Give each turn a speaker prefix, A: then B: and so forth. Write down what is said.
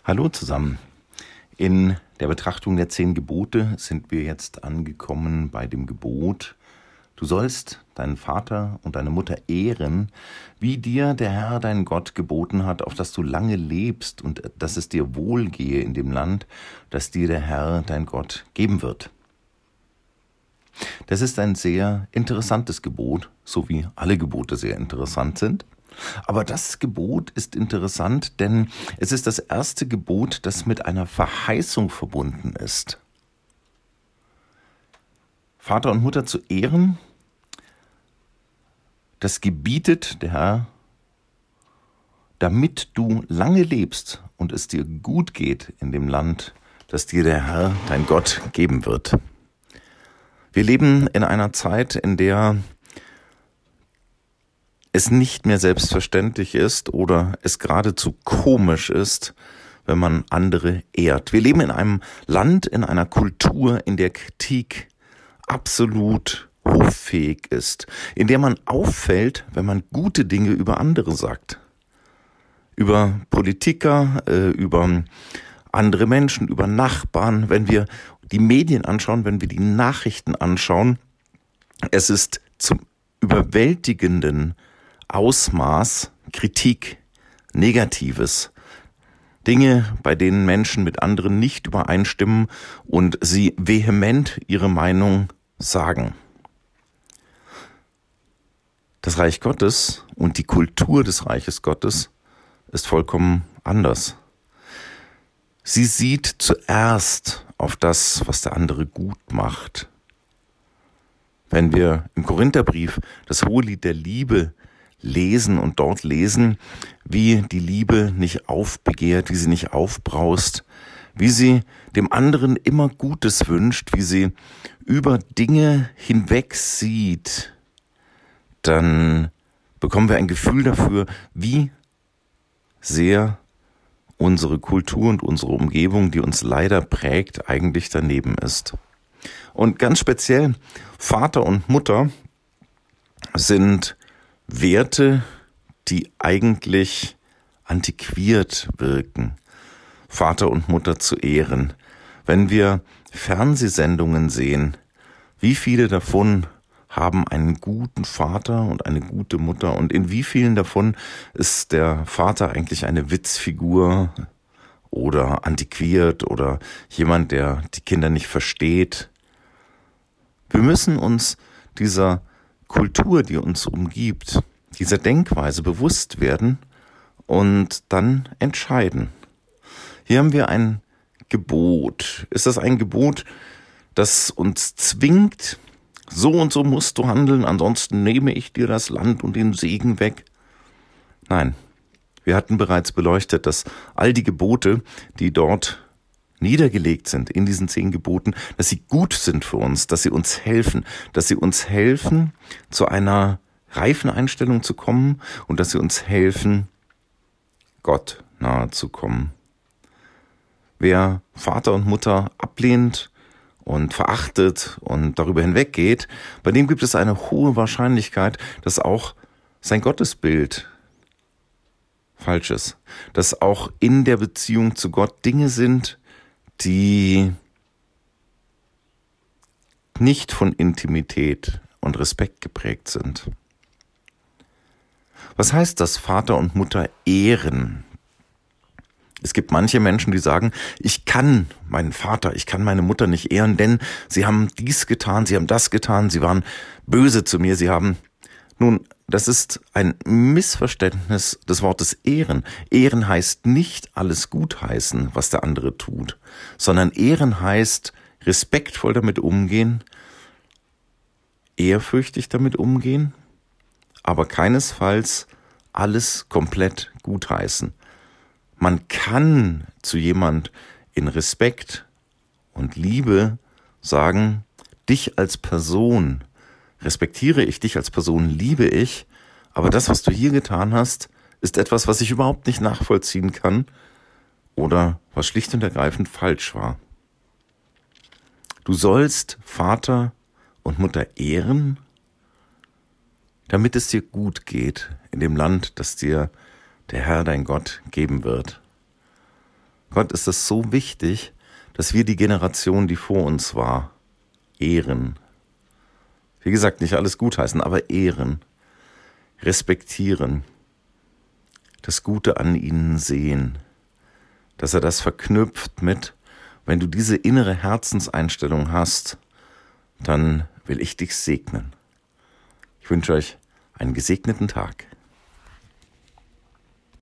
A: Hallo zusammen. In der Betrachtung der 10 Gebote sind wir jetzt angekommen bei dem Gebot: Du sollst deinen Vater und deine Mutter ehren, wie dir der Herr dein Gott geboten hat, auf dass du lange lebst und dass es dir wohlgehe in dem Land, das dir der Herr dein Gott geben wird. Das ist ein sehr interessantes Gebot, so wie alle Gebote sehr interessant sind. Aber das Gebot ist interessant, denn es ist das erste Gebot, das mit einer Verheißung verbunden ist. Vater und Mutter zu ehren, das gebietet der Herr, damit du lange lebst und es dir gut geht in dem Land, das dir der Herr, dein Gott, geben wird. Wir leben in einer Zeit, in der es nicht mehr selbstverständlich ist oder es geradezu komisch ist, wenn man andere ehrt. Wir leben in einem Land, in einer Kultur, in der Kritik absolut hoffähig ist, in der man auffällt, wenn man gute Dinge über andere sagt. Über Politiker, über andere Menschen, über Nachbarn, wenn wir die Medien anschauen, wenn wir die Nachrichten anschauen. Es ist zum überwältigenden Ausmaß Kritik, Negatives, Dinge, bei denen Menschen mit anderen nicht übereinstimmen und sie vehement ihre Meinung sagen. Das Reich Gottes und die Kultur des Reiches Gottes ist vollkommen anders. Sie sieht zuerst auf das, was der andere gut macht. Wenn wir im Korintherbrief das Hohelied der Liebe lesen und dort lesen, wie die Liebe nicht aufbegehrt, wie sie nicht aufbraust, wie sie dem anderen immer Gutes wünscht, wie sie über Dinge hinweg sieht, dann bekommen wir ein Gefühl dafür, wie sehr unsere Kultur und unsere Umgebung, die uns leider prägt, eigentlich daneben ist. Und ganz speziell Vater und Mutter sind Werte, die eigentlich antiquiert wirken, Vater und Mutter zu ehren. Wenn wir Fernsehsendungen sehen, wie viele davon haben einen guten Vater und eine gute Mutter und in wie vielen davon ist der Vater eigentlich eine Witzfigur oder antiquiert oder jemand, der die Kinder nicht versteht. Wir müssen uns dieser Kultur, die uns umgibt, dieser Denkweise bewusst werden und dann entscheiden. Hier haben wir ein Gebot. Ist das ein Gebot, das uns zwingt, so und so musst du handeln, ansonsten nehme ich dir das Land und den Segen weg? Nein, wir hatten bereits beleuchtet, dass all die Gebote, die dort niedergelegt sind in diesen 10 Geboten, dass sie gut sind für uns, dass sie uns helfen, zu einer reifen Einstellung zu kommen und dass sie uns helfen, Gott nahe zu kommen. Wer Vater und Mutter ablehnt und verachtet und darüber hinweggeht, bei dem gibt es eine hohe Wahrscheinlichkeit, dass auch sein Gottesbild falsch ist, dass auch in der Beziehung zu Gott Dinge sind, die nicht von Intimität und Respekt geprägt sind. Was heißt das, Vater und Mutter ehren? Es gibt manche Menschen, die sagen, ich kann meinen Vater, ich kann meine Mutter nicht ehren, denn sie haben dies getan, sie haben das getan, sie waren böse zu mir, Nun, das ist ein Missverständnis des Wortes ehren. Ehren heißt nicht alles gutheißen, was der andere tut, sondern ehren heißt respektvoll damit umgehen, ehrfürchtig damit umgehen, aber keinesfalls alles komplett gutheißen. Man kann zu jemand in Respekt und Liebe sagen, dich als Person respektiere ich, dich als Person liebe ich, aber das, was du hier getan hast, ist etwas, was ich überhaupt nicht nachvollziehen kann oder was schlicht und ergreifend falsch war. Du sollst Vater und Mutter ehren, damit es dir gut geht in dem Land, das dir der Herr, dein Gott, geben wird. Gott ist es so wichtig, dass wir die Generation, die vor uns war, ehren. Wie gesagt, nicht alles gutheißen, aber ehren, respektieren, das Gute an ihnen sehen, dass er das verknüpft mit, wenn du diese innere Herzenseinstellung hast, dann will ich dich segnen. Ich wünsche euch einen gesegneten Tag.